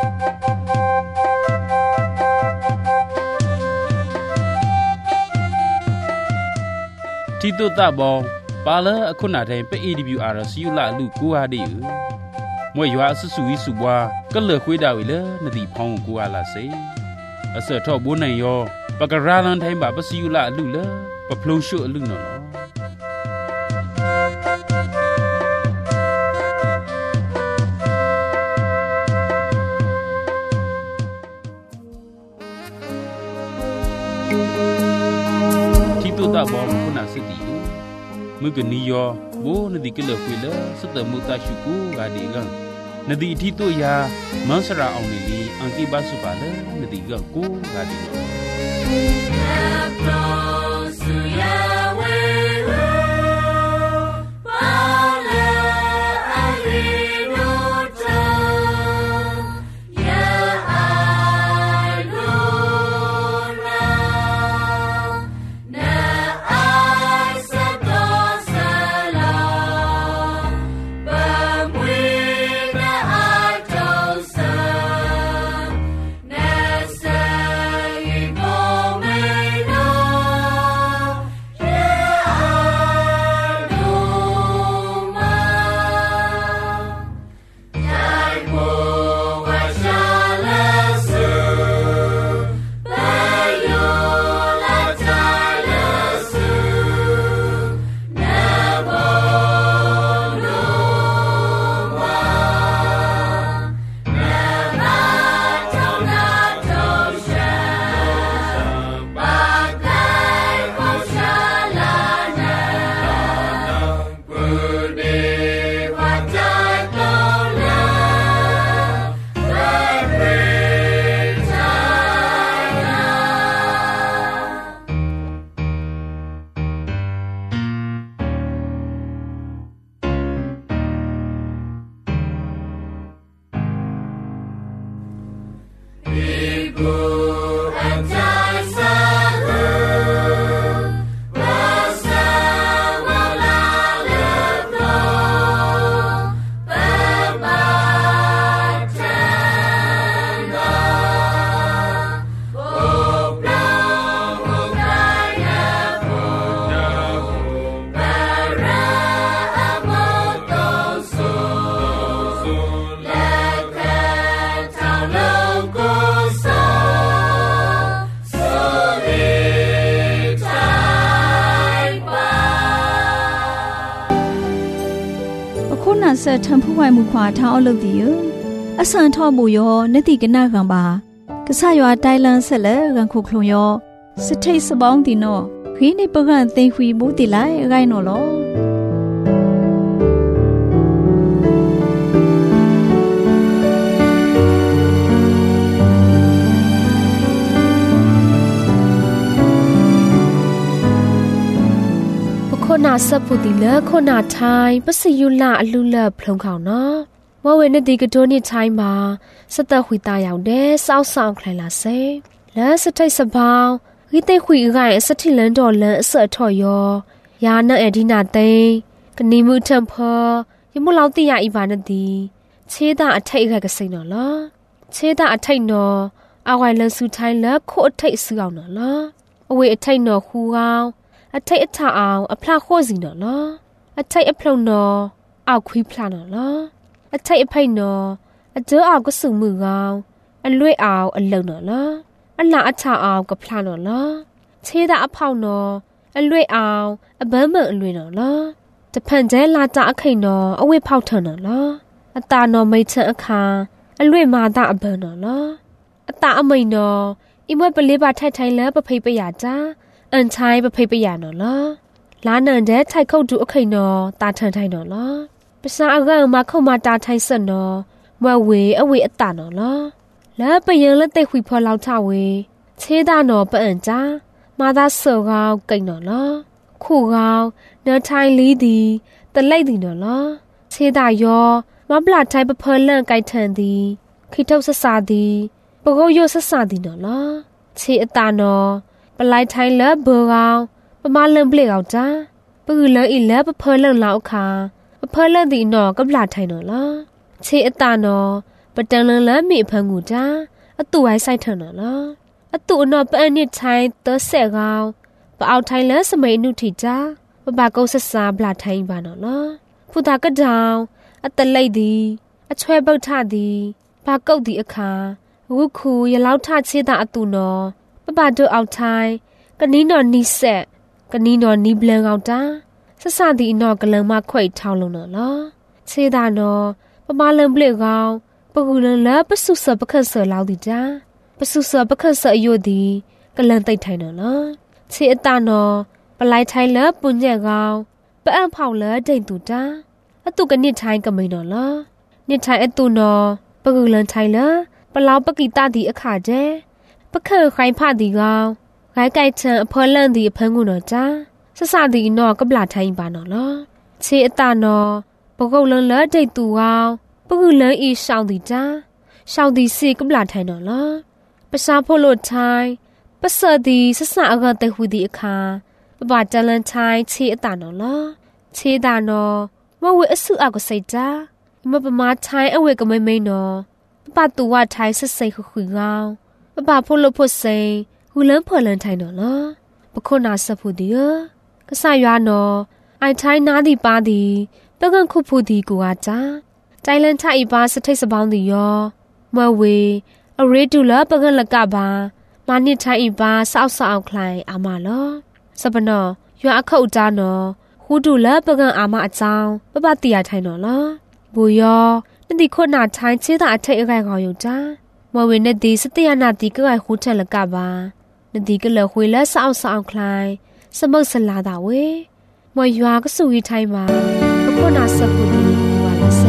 ที่ตุตะบองปาเลอคุณาแดงไป AWR สิยุละลูกกูอาดิมวยยัวสุสุวิสุบัวก็เลือกคุยดาวอีเลนดีพองกูอาลาเซอเสทอบุญนายอปากราลันไทยบาปสิยุละลูเลปะพลงชุลุนนอตาบอมคุณาสติมือกนิยอโบนดีกเลคุยเลสตมุตาชุกูกาดีกันนดีที่ตัวยามันสระเอาในนี้อังกีบาสุบาเลนดีกันกูกาดีเสทำผู้ไว้มุขวาท้าเอาเลิกดีอยู่อสันทอบุยอนติกนากังบากษายอไตลันเสลกันคุคลงยอสเทสบ้องติโนขีในปกันเตหุยบุติไลไรโนโลคนนาสับปุติเลคนนาไทยปัสยุลาอลุเลพลงเขานะว่าเวนดีกระโดนี่ไทยมาสตาหุยตายาวเดสาวสาวใครลาเซและสไทยสบาวฮิเตหุยไงสถิลันดอลเลเสอทอยอยานาเอดินาเตกนิมุทัมพอยมุลาวติยาอีบานดีเชดาอัไทยไงกสินอละเชดาอัไทยนออาวายเลสุไทยและโคอัไทยซื้อเอานอละอเวอัไทยนอคูเอาအထိတ်အထအောင်အဖလာခိုးစီနော်လားအထိတ်အဖလုံနော်အောက်ခွေးဖလာနော်လားအထိတ်အဖိတ်နော်အကျိုးအောက်ကစုမှုကောင်အလွဲ့အောင်အလုံနော်လားအလာအချအောင်ကဖလာနော်လားခြေတာအဖောက်နော်အလွဲ့အောင်အပန်းမန်အလွဲနော်လားတဖန်ကျဲလာတာအခိတ်နော်အဝိဖောက်ထန်နော်လားအตาနော်မိတ်ချန်အခါအလွဲ့မာတာအပန်းနော်လားအตาအမိန်နော်အိမွဲပလေးပါထိုက်ထိုင်လဲပဖိတ်ပရကြอันใช้ประเภทประหยัดหนอละล้านเนินเด็ดไทยเข้าดูอภัยหนอตาเทินไทยหนอละภาษาอะไรมาเข้ามาตาไทยสนหนอมาเวอเวอตาหนอละแล้วไปยังแล้วเตะหุยพอเราท่าเวเชดาหนอเปิ่นจ้ามาตาเสือเราไก่หนอละคู่เราเนื้อไทยลีดีแต่ไล่ดีหนอละเชดายอมาปลาไทยประเพลินเรื่องไก่เทินดีคิดเท่าสสาดีปะโกโยสสาดีหนอละเชอตาหนอปลายไทยแล้วเบอร์เราประมาณเริ่มเปลี่ยนเอาจ้าปืนเลยอีแล้วประเพลินเรื่องเหล่าค่ะประเพลินเรื่องดีหนอกับหลาดไทยหนอละเชอตาหนอปปตังลังละมีพังกูจ้าอตุไว้ใส่เถอะนะละอตุนอปอันนิไทยเตอเสกาวปะเอาไทยละสมัยนุทิจ้าปะบาเกาสสาบลาไทยบานะละผู้ตากะดาวอตะไลดีอช่วยบักทาดีบาเกาดีอะคาวุคูยะลาวทาเชตาอตุนอปะบาโดเอาไทยกะนี้นอนีเซกะนี้นอนีเบลงเอาจ้าสสาดีนอกะลังมาข่อยเท่าลงนะละเชดานอปะบาลังเบลกาวปะกูลังละปะสุสะปะคันเสลาวดีจ้าปะสุสะปะคันเสอโยดีกะลังไตไทยนะละเชอตานอปะไลไทยละปุญญะกาวปะอันเผาละเดินตูจ้าอตุกะนิไทยกะมินอละนิไทยอตุนอปะกูลังไทยละปะลาวปะกีตาดีอะขาเจปะคันไคพาดีกาวไกไก่ชันอพอลันดีอพังกูนอจ้าสสาดีนอกะบลาไทยบานอละเชอตานอปะกูลังละเดินตูกาวปะกูลังอีชาวดีจ้าชาวดีซีกะบลาไทยนอละปะชาโพโลไทยปะเสดีสสาอะกะเตหูดีอะคาปะบาจันลันไทยเชอตานอละเชดานอมะเวอสุอะกะไซจ้ามะปะมาไทยอเวกะไม่ไม่นอปะตูวะไทยสะไซขุยกาวปะบาโพโลโพไซหูลันพอลันไทยนอละปะโคนาสะพูดีกะสายานอไอไทยนาดีปาดีปะกันคุพูดีกูอาจ้าใจลันไทยบาสะไทสะบองดียอมะเวอเรดูละปะกันละกะบามานิไทยบาสาวสาวคลายอามาลอสะปะนอยออะเข้าจานอฮูดูละปะกันอามาอจาวปะบาติยาไทยนอละบูยอนดิโคนาไทยเชตาอะไทยอะไกกออยู่จ้ามะเวนดิสติยานาติกะไกฮูทะละกะบานดิกะละหวยละสาวสาวคลายสะมกสลาดาเวมอยอากะสุยไทยมาปะโคนาสะพูดีวาละเซ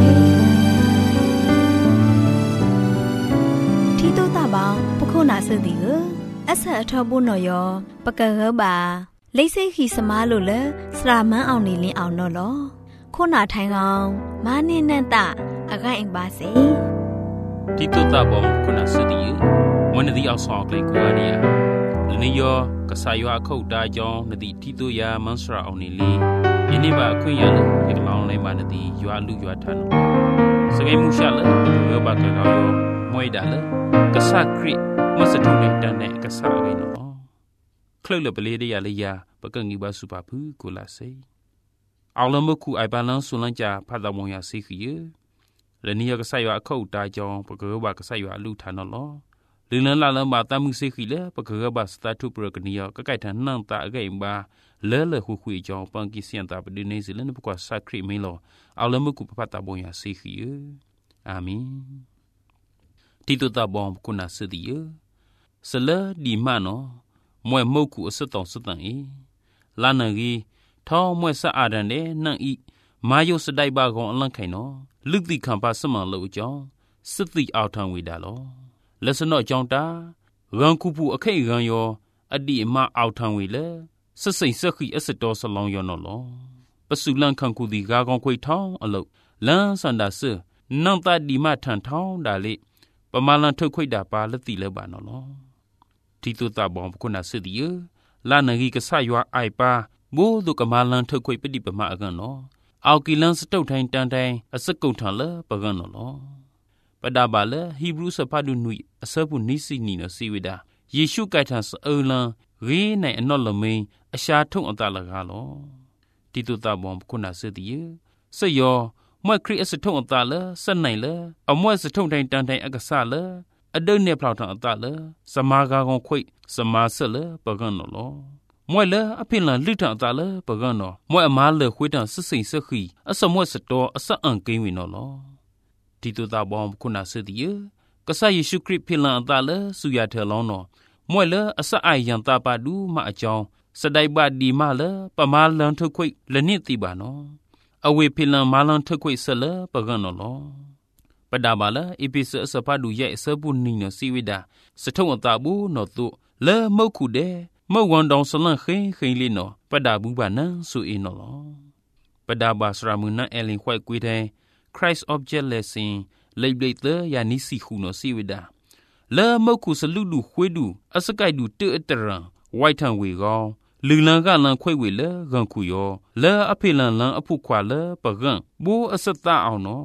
ที่ตู้ตาบางปะโคนาสติกအဆက်အထောက်ဖို့နော်ယောပကရပါလိတ်စိတ်ခီစမားလို့လဲစရာမန်းအောင်နေလင်းအောင်နော်လောခုနာထိုင်ကောင်မာနေနဲ့တအကိုင်ပါစေတီတိုတာဘောခုနာစတီဝနဒီအောက်ဆောင်ကလေးကိုအနီယာလနီယောကဆာယောအခုတ်တာကြောင့်နဒီတီတိုယာမန်စရာအောင်နေလေယနေ့ပါအခွင့်ရလို့ဒီကလောင်းလေးပါနဒီရွာလူရွာထန်စကိမှုရှာလဲယောဘကကောယောမွေးတာလဲကဆာခရစ်မစထုံနဲ့တန်တဲ့ကစားရင်းနော်ခလုတ်လပလေးတရလေးရပကငီပါစုပါဘူးကိုလာစေအောင်လမခုအိုင်ပန်လန်ဆွန်လန်ကြဖတ်တော်မုံရစေခီရလနီယကစားရအခုတ်တာကြောင့်ပကောဘကစားရအလူထာနော်လောလင်းလန်လာလမတမှုစေခီလေပကောဘစတာထုပရကနီယကကိုက်ထန်နန်တာအကိမ်ပါလဲလဲခုခွေကြောင့်ပန်ကီစင်တာပဒီနေစီလန်ပကွာဆာခရီမင်းလောအောင်လမခုဖတ်တော်မုံရစေခီရအာမင်တီတိုတာဘောခုနာစဒီယစလဒီမနောမွဲမုတ်ကူအစတောင်စတန်ဤလာနဂီထောင်းမွဲဆအာဒန်တဲ့နန့်ဤမာယုစတိုက်ပါကောင်အလန့်ခိုင်နော်လူတိခံပါစမန်လို့အကြောင်းစစ်တိအောက်ထံဝေတာလောလက်စနော့အကြောင်းတာရန်ခုဖူအခိတ်ရန်ယောအတိအမအောက်ထံဝေလေစစိတ်စခိအစတော်စလောင်းယောနော်လောပစုလန်ခံကူဒီကာကောင်ခွေထောင်းအလုတ်လန်စန္ဒဆနန့်တဒီမထန်ထောင်းဒါလေပမာလန်ထုတ်ခွိတာပါလက်တိလဲပါနော်လောတီတူတာဘောခုနာစစ်ဒီလာနဂီကဆရွာအိုက်ပါဘိုးဒုကမာလန်ထုတ်ခွိပတိပမအကန်နော်အောက်ကီလန်စတုတ်ထိုင်းတန်တိုင်းအစကုတ်ထန်လပကန်နော်လောပဒါပါလဟီဘရုစဖာဒုနွိအစပုနိစီနီနစီဝိဒါယေရှုကိုက်ထန်စအလန်ရေနိုင်အနော်လမိန်အရှာထုံအတလကားလောတီတူတာဘောခုနာစစ်ဒီစယောမွဲခရစ်အစထုံအတလစနိုင်လအမွဲစထုံထိုင်းတန်တိုင်းအကဆလအဒုန်နေဖလောက်ထန်အတလစမာကာကောင်ခွိစမာဆလပကန်နော်လောမွဲလအဖိလန်လိထန်အတလပကန်နော်မွဲအမားလခွေးတန်စစိန်စခီအစမွဲစတော်အစအန်ကိန်းဝင်နော်လောတီတူတာဘောခုနာစဒီကဆာယေရှုခရစ်ဖိလန်အတလစုရထဲလောနော်မွဲလအစအိုင်ယန်တာပါဒူမအကြောင်းစဒိုင်ဘဒီမလပမာလန်ထုတ်ခွိလနစ်တိပါနော်အဝေဖိလန်မာလန်ထုတ်ခွိဆလပကန်နော်လောပဒါပါလအပိစအစဖာဒူရဲ့အစပုနိနစီဝိဒါစထုံအတာဘူးနော်တုလဲမုတ်ခုတဲ့မုတ်ဝန်တောင်စလန့်ခိန်လေးနော်ပဒါဘူးပါနန်ဆူအင်းနော်လောပဒါပါစရာမုန်နအလင်ခွိုက်ကွေးတဲ့ Christ Object Lesson လိပ်လိပ်တဲ့ယာနိစီခုနော်စီဝိဒါလဲမုတ်ခုစလူလူခွေးဒူအစကိုက်ဒူတေအတရံဝိုက်ထံဝေကောင်လူလန်ကလန်ခွေဝေလဲဂန်ခုယောလဲအဖေလန်လန်အဖုခွာလဲပကံဘိုးအစတအောင်နော်ခွ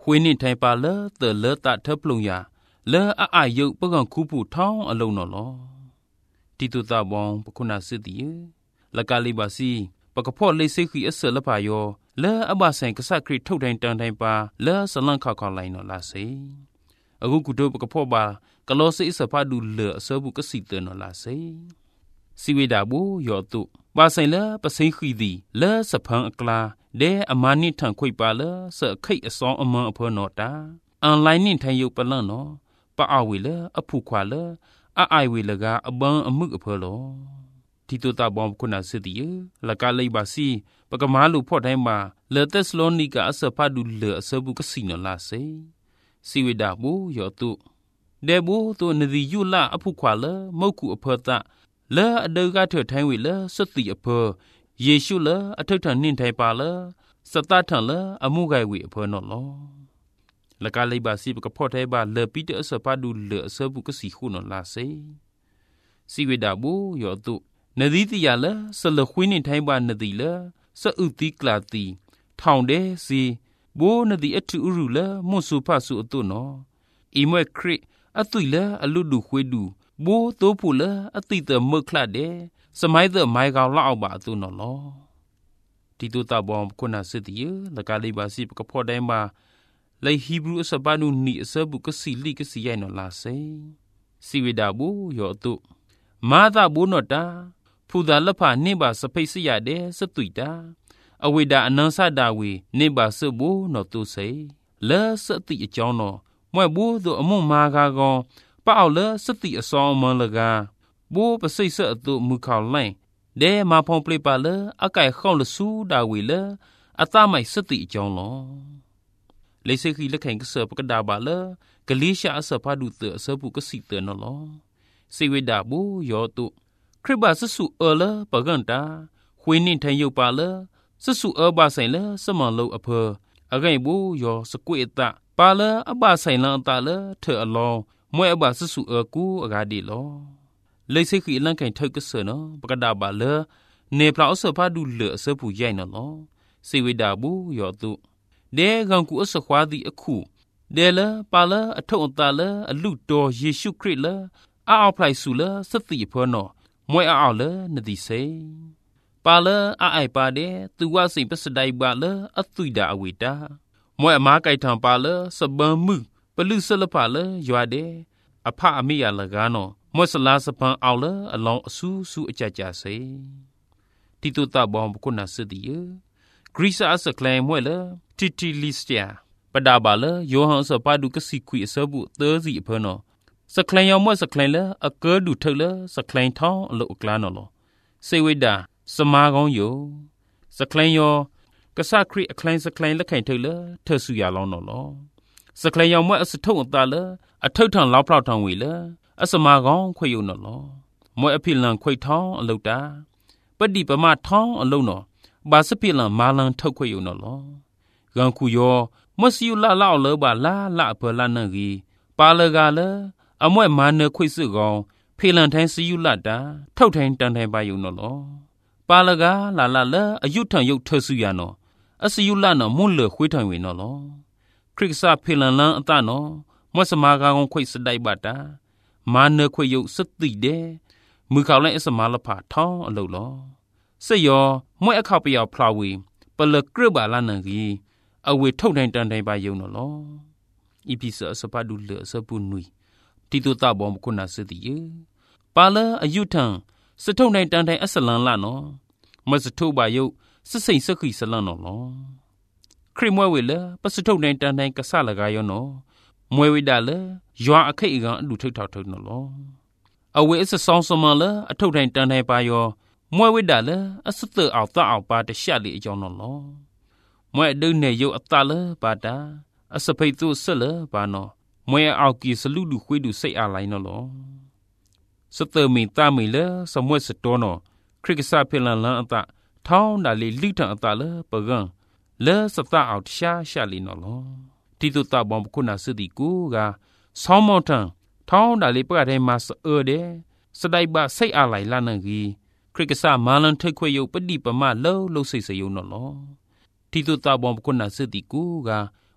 หวยนี่ไทยปาเลเตอเลตะเทปลงยาเลอายุปะกันคูผู้ท้องอลงนอลอติตุตาบองปะคุณาสิติละกาลิบาซีปะกะพ่อเลเซขีอเสละพายอเลอบาเซนกษักริထုတ်တိုင်းတန်တိုင်းပါလဲစလန့်ခါခါလိုက်နော်လာစေအခုကုတုပကဖောပါကလောစိစဖာဒူလအစဘူးကစီတနော်လာစေစီဝေဒါဘူးယောတုပါဆိုင်လဲပစိခီဒီလဲစဖန်အကလာဒဲအမနိထန်ခွိပါလဲစခိတ်အစောအမန်အဖောနော်တာအန်လိုင်းနင်းထိုင်ယုတ်ပလန့်နော်ပအဝေလဲအဖုခွာလဲအိုင်ဝေလကအဘန်အမှုအဖောလောတီတိုတာဘောခုနာစစ်တီလကလေးပါစီပကမာလူဖော့တိုင်းမှာလေသက်စလောနီကအစဖတ်ဒူလေအစဘူးကစီနလာစေစီဝေဒါဘူးယောတုဒေဘူးသူနဒီယူလာအဖုခွာလမုတ်ခုအဖောတာလဲအဒေကထထိုင်းဝေလစတိအဖောယေရှုလအထုထန်နင်းထိုင်ပါလစတထန်လအမှုဂိုင်ဝေအဖောနော်လောလကလေးပါစီပကဖော့တိုင်းပါလေပီတအစဖတ်ဒူလေအစဘူးကစီခုနော်လာစေစီဝေဒါဘူးယောတုနဒီတီယာလဆလခွင်းနေထိုင်းပါနဒီလစဥတိကလာတီထောင်တဲ့စီဘိုးနဒီအထူရူလမွန်ဆူဖဆူအတုနော်အီမွဲခရစ်အသွိလအလူဒူခွေဒူဘိုးတိုးဖူလအတိတမခလတဲ့စမိုင်းတဲ့မိုင်ကောင်လောက်ပါအတုနော်လောတီတိုတာဘောခုနာစစ်တီလကလေးပါစီပကဖော့တိုင်းမှာလေဟီဘရူအစပါနူနီအစဘူးကစီလီကစီရိုင်နော်လာစေစီဝေဒါဘူးယောတုမာသာဘူးနော်တာဖူဒါလဖာနေပါစဖိတ်စရတဲ့စသွိတာအဝိဒါအနန္ဆဒဝေနေပါစဘူးနော်သူစိလဲစတိအကြောင်းတော့မွဲ့ဘူးသူအမွန်မာကာကောင်ပအောက်လဲစတိအစောင်းမလကားဘူးပစိတ်စအတုမူခေါလိုင်းဒဲမာဖုံပလိပါလဲအကိုက်ခေါလဆူဒါဝေလဲအတမိုက်စတိအကြောင်းလောလေစခီလက်ခိုင်ကစပကဒါပါလဲဂလိရှာအစဖာဒုတအစပုကစီတနော်လောစေဝေဒါဘူးယောတုခရစ်ဘာဆဆူအလပဂန်တာခွေးနင်းထိုင်ယုတ်ပါလဆဆူအဘဆိုင်လစမလောအဖေအဂိုင်ဘူးယောစကွေတပါလအဘဆိုင်လန်တာလထေအလောမွဲအဘဆဆူအကူအဂါဒီလောလေစိခိလန်ခိုင်ထောက်ကဆနော်ပကဒါပါလနေပလောက်ဆဖာဒူလအစပူရိုင်နော်လောစေဝေဒါဘူးယောတုဒေဂံကူအစခွာဒီအခုဒေလပါလအထုံအတလအလူတော်ယေရှုခရစ်လအောက်ဖလိုက်ဆူလစတိဖောနော်မွဲအောင်လနဒီစေပါလအိုက်ပါတဲ့သူဝစိပစဒိုင်ပါလအသွိဒါအဝိတာမွဲအမားကြိုက်ထံပါလစပန်မှုပလူဆလပါလရွာတဲ့အဖအမိရလကားနော်မွဲစလာစပန်အောင်လအလောင်းအဆူဆူအကြကြစေတီတုတဘောင်ခုနာစတိယဂရိစာစကလန်မွဲလတီတီလစ်တယာပဒါပါလယောဟန်စပါဒုကစီခွေအစဘူးသစီအဖနော်စကလန်ယောမွဲစကလန်လအကဲဒူထလစကလန်ထောင်းအလုတ်ကလာနော်လောစေဝိဒါစမာကောင်းယောစကလန်ယောကဆခရိအခလိုင်းစကလန်လက်ခိုင်ထလထဆူရလောင်းနော်လောစကလန်ယောမွဲအစထုံအတလအထုထန်လောက်ဖောက်ထောင်ဝေလအစမာကောင်းခွေယုံနော်လောမွဲအဖိလန်ခွေထောင်းအလုတ်တာပတိပမထောင်းအလုတ်နော်ဘာစပိလန်မာလန်ထုတ်ခွေယုံနော်လောဂန်ခုယောမစီယူလာလောက်လောပါလာဖလာနန်ကြီးပါလကလအမွဲမာနခွိစစ်ကောင်ဖေလန်ထိုင်းစီယူလာတာထုတ်ထိုင်းတန်ထိုင်းပါယုံနော်လောပါလကလာအယုထံယုတ်ထဆူရနော်အစီယူလာနော်မွန်းလခွေးထိုင်ဝင်နော်လောခရစ်စာဖေလန်လန်အတနော်မွတ်စမာကောင်ခွိစတိုက်ပါတာမာနခွေယုတ်စတိတဲ့မူခေါလိုက်အစမာလဖာထောင်းအလုလောစယောမွဲအခါပယောဖလာဝေပလကရပါလာနန်ကြီးအဝေထုတ်ထိုင်းတန်ထိုင်းပါယုံနော်လောဤပိစအစပဒူလအစပုနွီတီတုတဘောမခုနာစတိယပါလအယုထံစထုံနိုင်တန်တိုင်အစလန်လာနော်မစထုပါယုစစိန်စခိစလန်နော်လောခရမွဲဝေလပစထုံနိုင်တန်တိုင်ကဆလကာယောနော်မွဲဝိဒါလယွာအခိအကန်အလူထုတ်ထောက်ထုတ်နော်လောအဝေအစဆောင်းစမလအထုတ်တိုင်တန်တိုင်ပါယောမွဲဝိဒါလအစတအောက်တအောက်ပါတရှက်လေအကြောင်းနော်လောမွဲအဒုနေယုအတလပါတာအစဖိတ်သူဆလပါနော်မွဲအောက်ကီစလူလူခွေးလူစိတ်အားလိုက်နော်လောစတမီတာမီလစမွဲစတောနော်ခရစ်ကစားဖေလန်လန်အတထောင်းဒါလီလိထံအတလပကံလဲစတအောက်ရှာလီနော်လောတီတုတဘောခုနာစတိကူကဆောင်းမောထံထောင်းဒါလီပကတဲ့မှာစတဲ့စတိုက်ပါစိတ်အားလိုက်လာနန်ကြီးခရစ်ကစားမာလန်ထိတ်ခွေယုတ်ပတိပမလှုပ်စိတ်စယုံနော်လောတီတုတဘောခုနာစတိကူက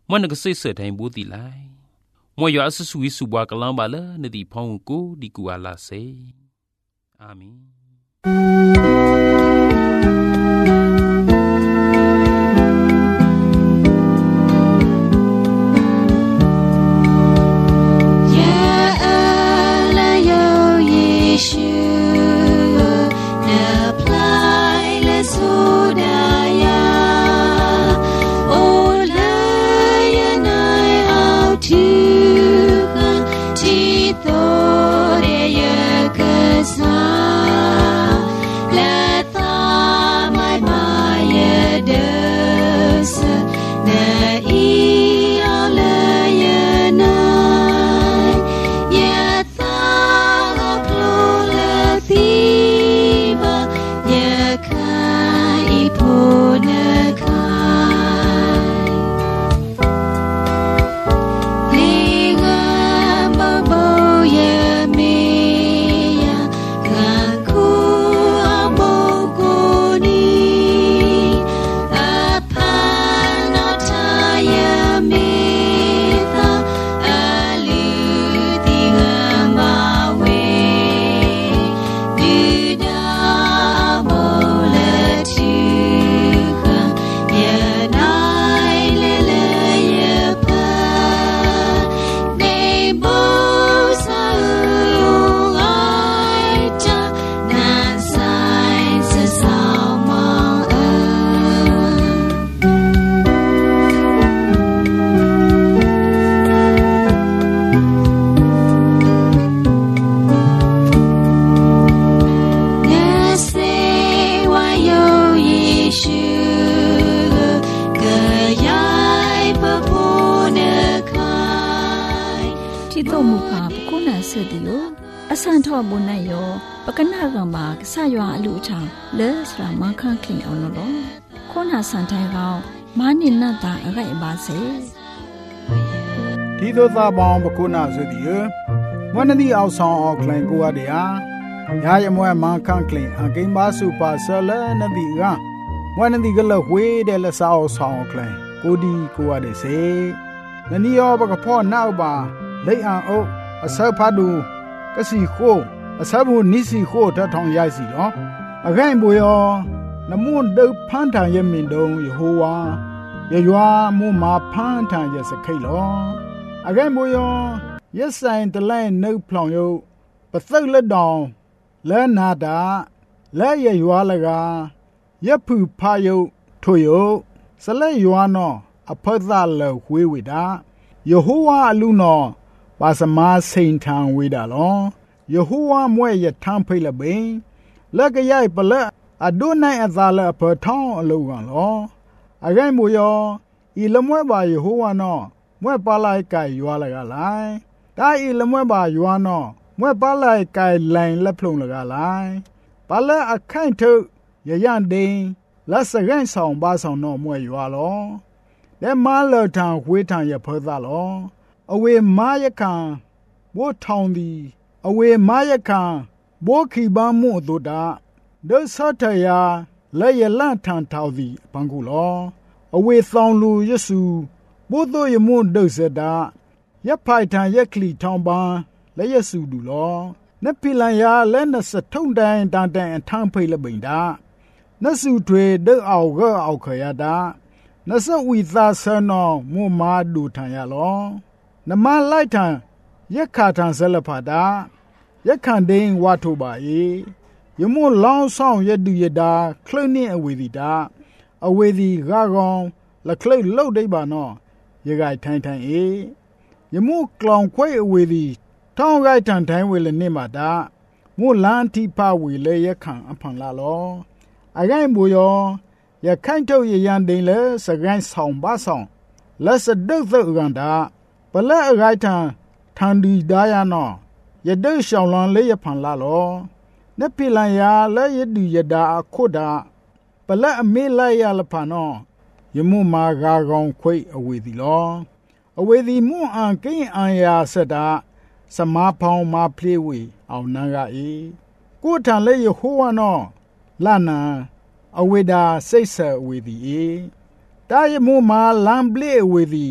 มันก็สิเสไทยบูติไลมวยอสสุวิสุบวากะลังบาละนติพองกูดิกูอาลาเซอาเมนทอบุญนายโยปกนากังบากษายออลุชาเลสรามังคังคลิงเอาโนโลโคนาสันไทเรามานินาตาอะไรบาเซที่ตัวตาบองปกนาสุดีวันนี้เอาซองออกแรงกัวเดียยายมวยมังคังคลิงอังกิบาสุปาเซเลนดีกาวันนี้ก็เลยเวเดลสาวซองออกแรงกูดีกัวเดเซนันนี่ยอปกพ่อหน้าบาเลยอ่างโออาศัยพัดูก็สีโคอาศัยบุนิสีโคถ้าทองยายสีอ๋ออะไรบุยอ๋น้ำมันเดือพันทางยมินดงยโฮวายยัวมูมาพันทางยสกายหรออะไรบุยอ๋อยสายตะไลนึกพลองอยู่ปะตึกละดองและนาดาและยัวละกายผืพายุทุยุสละยัวนออภัยละเลววิวิดายโฮวาลูนอปาสมาสิงทางวิดาลอยโฮวามวยยะทางเพลเบงและก็ยายปะละอดูนัยอัตละเปทองอลูกันลออะไรบุยออีละมวยบายโฮวานอมวยปาไลไก่ยัวละกะไลตาอีละมวยบายัวนอมวยปาไลไก่แลงละพลุงละกะไลปาละอคันทุยะยันดิงละสะกันสองบาสองนอมวยยัวลอและมาเลทางหวยทางยะเพดาลออเวมายะคังบ่ทองดีอเวมายะคังบ่ขีบามุตุดาเดสัทยาและยะลันทางทาวดีปังกุลออเวซองลูเยซูบ่โตยมุเดเสดายะไผทางยะคลีทองบาและเยซูดูลอนพิลันยาและนสะทุงแดงตางแดงทางเพลบิงดานสุถวยเดเอาก็เอาขยาดานสวิตาสนอมุมาดูทางยาลอนมาไล่ทางยะขาทางเสลพาดายะขันเดงวาทุบาเอยมุลองซ่องยะดูยะดาคลื่นนี่อเวดีดาอเวดีกากองละคลื่นโลดได้บานอยะไกทันทันยมุกลองควยอเวดีท้องไกทันทันเวลนิมาดามุลานที่พาเวเลยยะขังอภังลาลออะไกบุยอยะขันเท่ายะยันเดงเลสะกันสองบาสองและสะดึกตึกกันดาปะละไกทันดีดายานอยะดึกชาวลอนเลยยะพังลาลอนพิลันยาและยะดูยะดาโคดาปะละอเมลายาละพานอยมุมากากองควยอเวดีลออเวดีมุอันกิอันยาสดาสมาพองมาเพลวีเอานางากูทันเลยยโฮวานอลานาอเวดาเซเซอเวดีตายมุมาลัมเบลเวดี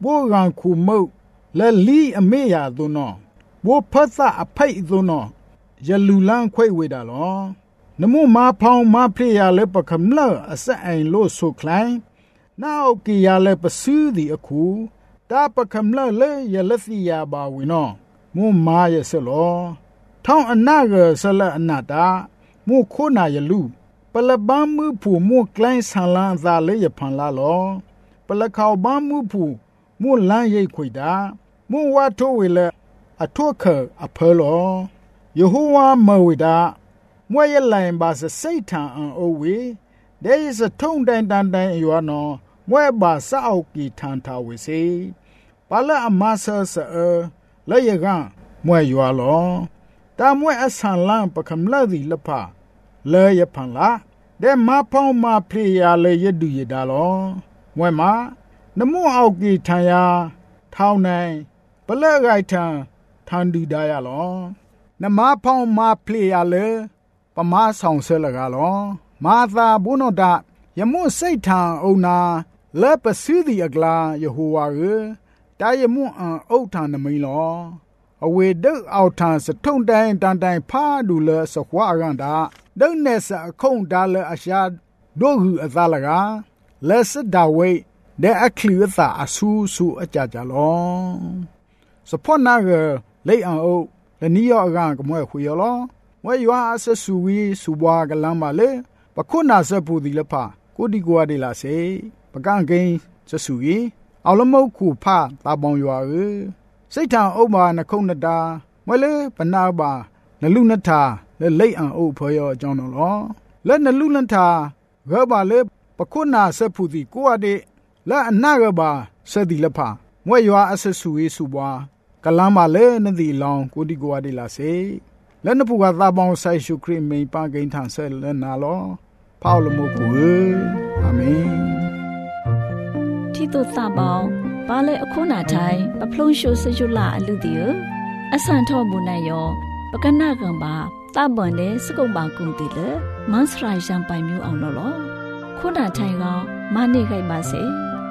บัวรังคูมุและลีอเมยาตัวนอบัวพัสะอภัยตัวนอยาลูลังควยเวดาลอนมูมาพองมาเพลียเลปะคำเลอสะไอโลสุคลายนาโอกิยาเลปซื้อดีอคูตาปะคำเลยาลสิยาบาวินอมูมาเยสโลท้องอนาเกสละอนาตามูโคนายลูปละบามือผู้มูไกลสังลานซาเลยพันลาลอปละข่าวบามือผู้มูลันเยคุยดามูวาโตเวเลอทัวเคอเพลอยโฮวาเมวิดามวยไลน์บาสไซทางอันโอวีเดยสะทงดันดันดันอยู่นอมวยบาสะเอากีทานทาวิซีปะละอมาสะสะละยะกะมวยอยู่ลอตามวยอสันลังปะคำละดีละพาเลยพันละเดมาพองมาพริยาเลยยดูยดาลอมวยมานมูเอากีทานยาเท่าไหนปะละไกทันดูดายาลอนมาพองมาพริยาเลยปะมาส่องเสละกาลอมาตาบุโนดายมูไซทางโอนาเลปซื้อดีอักลายโฮวาเรตายมูอันเอาทางนมิลอအဝေဒုအောက်ထန်စထုံတိုင်တန်တိုင်ဖားဒူလစခွာရန်တာဒုံနေစအခုံဒါလအရှာဒိုဟုအသလကလက်စဒဝိတဲ့အခလီသာအဆူဆူအကြကြလောစဖောနာကလိတ်အောင်လနီယောအကကမွဲခွေယောလောဝဲရွာအဆဆူဝီစူဘွားကလမ်းပါလေပခုနာစပူဒီလဖာကိုဒီကွာဒီလာစေပကန့်ကိန်းစဆူရီအော်လမုတ်ခုဖာတာပေါင်ရွာစိတ်ထံအုပ်မာနှခုံနတာမွဲလေပနာပါနလူနထာလေလိတ်အံအုပ်ဖော်ရောအကြောင်းတော်လောလဲနလူလန်ထာရပါလေပခုနာစဖူစီကိုအတဲ့လဲအနာရပါစဒီလဖာမွဲရွာအဆဆူရေးစုပွားကလမ်းပါလေနဒီလောင်ကိုဒီကိုအတဲ့လာစေလဲနပူကသာပေါင်းဆိုင်ရှုခရစ်မိန်ပကိန်းထန်ဆဲလဲနာလောဖောက်လမှုကူအာမင်ที่ตัวตาบองปาเลอโคนาไทยปะพลงโชสยุลาอลุติอสันทอบุนายอปะกะนากังบาตาบอนเดสกุบากุงติเลมันสรายจังไปมิวအောင်လောโคนาไทยကမာနေခိုင်ပါစေ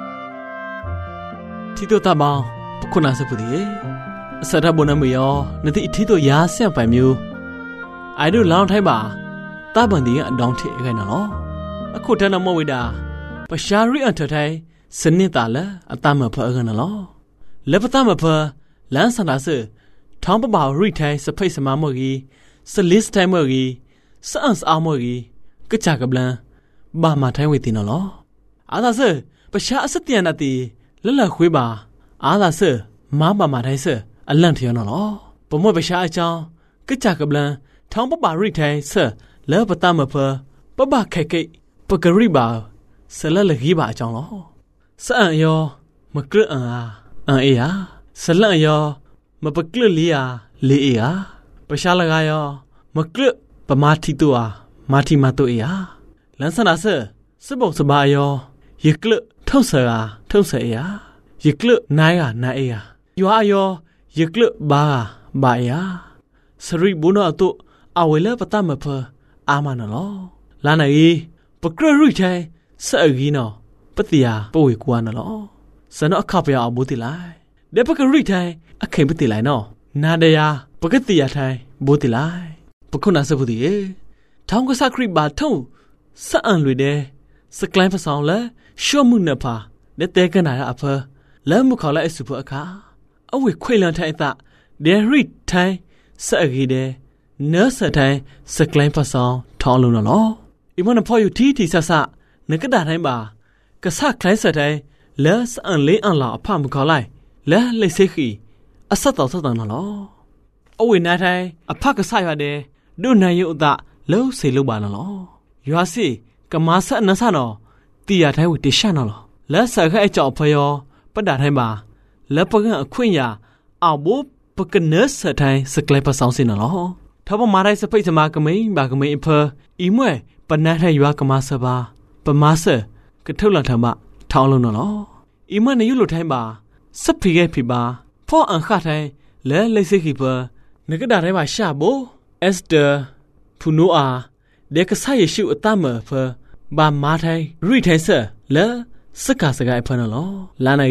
ที่ตัวตาบองปะโคนาสปุติအစရဘုံနမယောနတိအထီတို့ရာဆက်ပိုင်မျိုးအိုင်တို့လောင်းထိုင်းပါတာဘန်ဒီအဒေါင်းထေခိုင်နော်အခုတနမဝိဒါပရှာရီအန်ထထိုင်စနစ်တာလအတမဖအကနလောလက်ပတမဖလန်စန္ဒဆထောင်းပပရိထိုင်စဖိတ်စမမောကြီးစလစ်တိုင်မောကြီးစအန်စအာမောကြီးကချကပလန်ဘာမထိုင်ဝေတင်နော်အာသာဆပရှာအစတျန်နတိလလခွေးပါအာသာဆမားပါမထိုင်ဆအလန့်ထျောနော်ပမွေပရှာအချောင်းကချကပလန်ထောင်းပပရိထိုင်ဆလဲပတမဖပပခိုက်ကိတ်ပဂရိပါဆလလကြီးပါအချောင်းလောစအံယောမကလအံအေယာဆလန်ယောမပကလလီယာလေအေယာပရှာလကယောမကလပမာတိတူအာမာတိမတူအေယာလန်ဆနာဆစပုတ်စဘာယောယေကလထုံဆာထုံဆအေယာယေကလနိုင်ယာနိုင်အေယာယွာယောယေကလဘာဘာအေယာစရိဘူနောတုအဝေလပတမဖအာမနလောလာနိုင်ပကရရိထိုင်စအဂီနောပတိယာပဝေကွာနော်စနအခပယအဘူတိလိုက်ဒေပကရိထိုင်အခေပတိလိုက်နော်နာဒယာပကတိယာထိုင်ဘူတိလိုက်ပခုနာစပုတိထောင်းကစခရိဘာထုံစအံလွေတဲ့စကလိုင်းဖဆောင်လဲရှော့မှုနဖာတဲ့တဲကနာအဖလဲမှုခေါ်လိုက်အစုဖအခါအဝေခွေလန်ထိုင်တာဒေရိထိုင်စအဂီတဲ့နော့စထိုင်စကလိုင်းဖဆောင်ထောင်းလုံးနော်အမနဖော်ယူတီဆဆနကဒါထိုင်ပါကဆခလိုင်းစတဲ့လဲစအန်လေးအန်လာအဖမခေါ်လိုက်လဲလိစိခီအဆက်တော်ဆက်တော်နော်အဝိနာထိုင်အဖကဆရတဲ့ဒုနိုင်ယုဒလုံးစေလို့ပါနော်ရွာစီကမာဆအနဆနော်တီရထိုင်ဝတရှနော်လဲဆခဲအကြောက်ဖယောပဒထိုင်ပါလဲပကအခွင့်ရအောက်ဘပကနစထိုင်စကလေးပဆောင်စင်နော်ထောပမာရိုက်စပိတ်စမာကမိန်ဘာကမိန်အဖအီမွဲပနတ်ထိုင်ရွာကမာဆပါပမာဆကထုတ်လာထမထောင်းလုံးနော်အီမနေယူလိုထိုင်းပါစပ်ဖီရဲ့ဖီပါဖောအန်ခထိုင်းလဲလိစိခိပနကဒါထဲမှာရှာဘိုအက်စတာဖူနိုအာဒေကဆာယေရှုအတမဖဘာမာထိုင်းရိထိုင်းဆလဲစက္ကစကိုင်ဖနော်လာနိုင်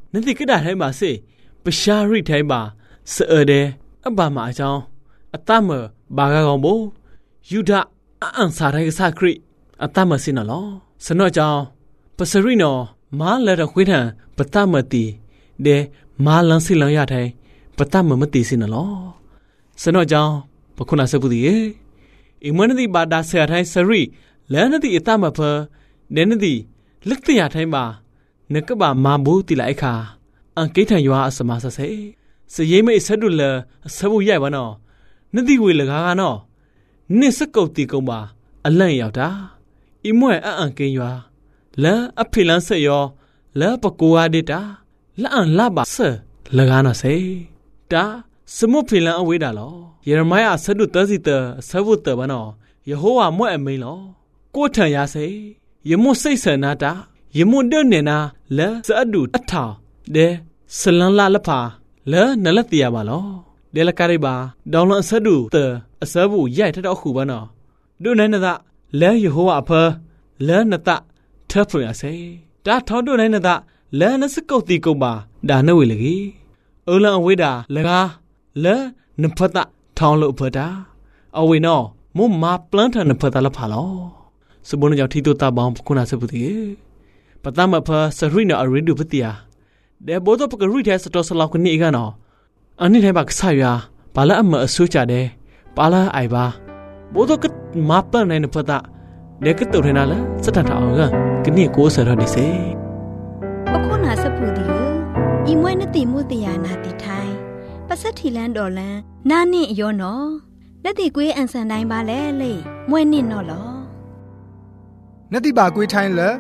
นั่นที่ก็ได้ให้มาสิประชาริไทยมาเสอเดอบามาจังอัตามบากากองโบยูดาอันสาไทยกษากรีอัตามสินะลอสนอจังปัสริโนมาเลระควิทันปตามตีเดมาลังสิลังยาไทยปตามมติสินะลอสนอจังปะคุณาสบุดีอิมันดีบาดาเสียไทยสรีแล้วนั่นที่อัตามเพอเดนดีลึกที่ยาไทยมานึกบ่ามาบูติละไอคาอันเกทันยัวสมาสเสเสียไม่สะดุลสบุใหญ่วะนอนั่นที่วิลกานอนี่สกุลตีกงบาอันเล่นยาวตาอิมวยอันเกยัวและอภิลันเสยอและปะกัวเดตาและอันลาบาเสละกานอเสตาสมุภิลันอเวดาลอเยเรมียาสะดุตสิเตสบุตบานอยโฮวามวยเมลอโกทันยาเสยมุไสเสนาตายมุเดเนนาและสะดุอัฐาเดสลันลาละพาและนละติยาบาลอเดละการิบาดาวลันสะดุเตอสบุใหญ่ทะดอคูบานอดูนันนะและยโฮวาเพและนตะเทพยาเสตาทอดูนันนะและนสกุติกุบาดานวิลกีอลังเวดาละกาและนพตะทองลุพดาเอาไว้นอมุมมาปลันทนพตะละพาลอสบุนยาวที่ตัวตาบองคุณาสบุติปตามะพะสรินอริดุปติยาเดโบโตปกริเทสตอสลาวคนี่อีกานออันนี้ไทบักสายาปาละอมะอสุจาเดปาละไอบาโบโตกมาปลันในนพตะเดกตุเรนาละสตันทาองกะกนี่โกสระดิเซปะคุณาสบุติอีมวยนติมุติยานาติไทยปัสถิลันดอลันนานี่ยอนอและติกวยอันสันไดบาเลเลมวยนี่นอลอနတိပါကွေးထိုင်းလေ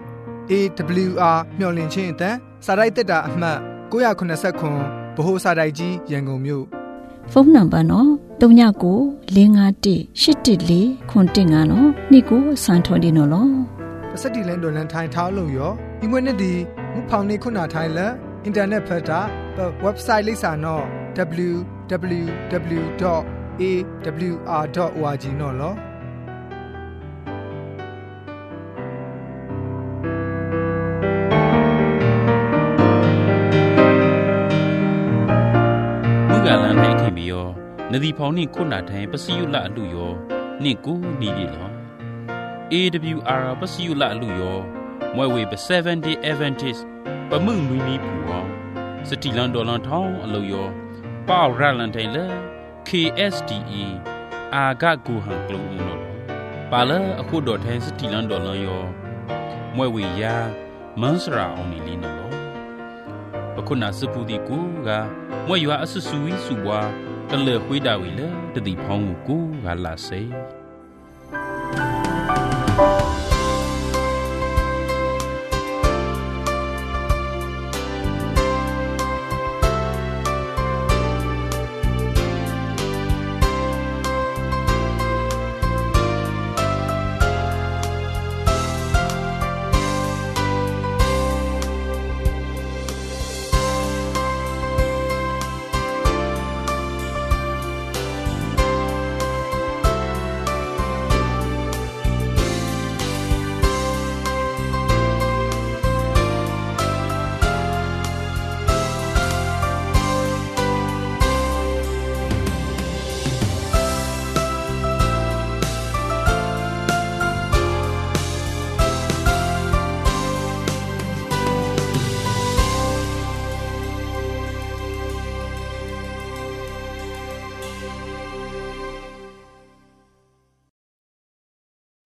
AWR မျော်လင့်ခြင်းအတန်းစာရိုက်တက်တာအမှတ်989ဗဟိုစာရိုက်ကြီးရန်ကုန်မြို့ဖုန်းနံပါတ်နော်39951814နော်နေ့ကိုစံထော်ဒီနော်လောပစတိလန်ဒေါ်လန်ထိုင်းထောင်းလို့ရောဒီမွေးနေ့ဒီမူဖောင်နေခုနာထိုင်းလေအင်တာနက်ဖက်တာ website လိပ်စာနော် www.awr.org နော်လောนดีพอนี่คุณาไทยปสิยุละลุยอนี่กูนี่ดิลอ AWR ปสิยุละลุยอมวยเวไป7 day Adventist ปะมึงลุยมีผัวสติลันดอลันทองอลุยอป้าวรัลันไทยเล KSDE อากะกูหังกลูนอปาเลอะคูดอไทยสติลันดอลันยอมวยเวยามันสราออนี่ลินอปะคุณาสปูดิกูกะมวยยาอสุสุวิสุบวาก็เลือกคุยดาวิเลตติพองกูกาลาเซ